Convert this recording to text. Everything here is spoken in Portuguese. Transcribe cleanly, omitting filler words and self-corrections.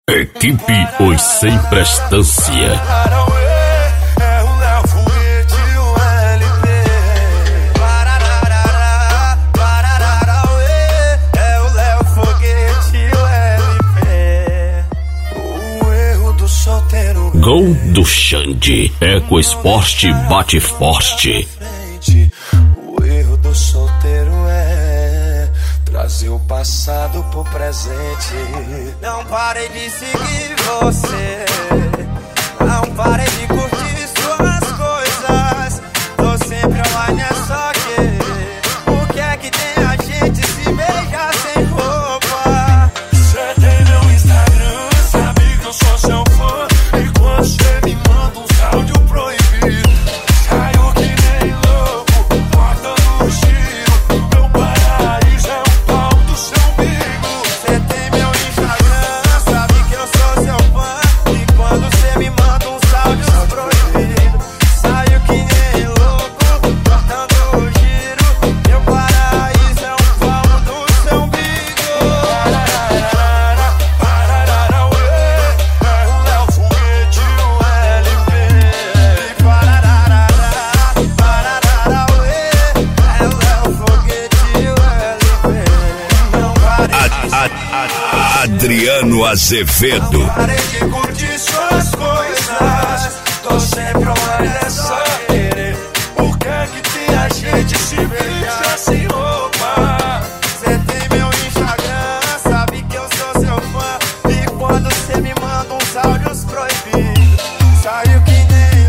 Equipe Os Sem Prestância. Gol do Xande. Eco Esporte bate forte. O erro do solteiro é trazer o passado pro presente. Não parei de seguir você, não parei de curtir suas coisas. Tô sempre online, é só que o que é que tem a gente se beijar sem roupa? Cê tem meu Instagram, sabe que eu sou seu fã. E quando cê me manda uns áudio proibido, saio que nem louco, cortando o giro. Meu paraíso é o pau do seu umbigo. Cê tem meu Instagram, sabe que eu sou seu fã. E quando cê me manda uns áudios proibidos, saio que nem louco, cortando o giro. Meu paraíso é o pau do seu umbigo. Adriano Azevedo. Parei de curtir suas coisas, tô sempre online, é só querer. O que é que tem a gente se beijar sem roupa? Cê tem meu Instagram, sabe que eu sou seu fã. E quando cê me manda uns áudios proibidos, saio que nem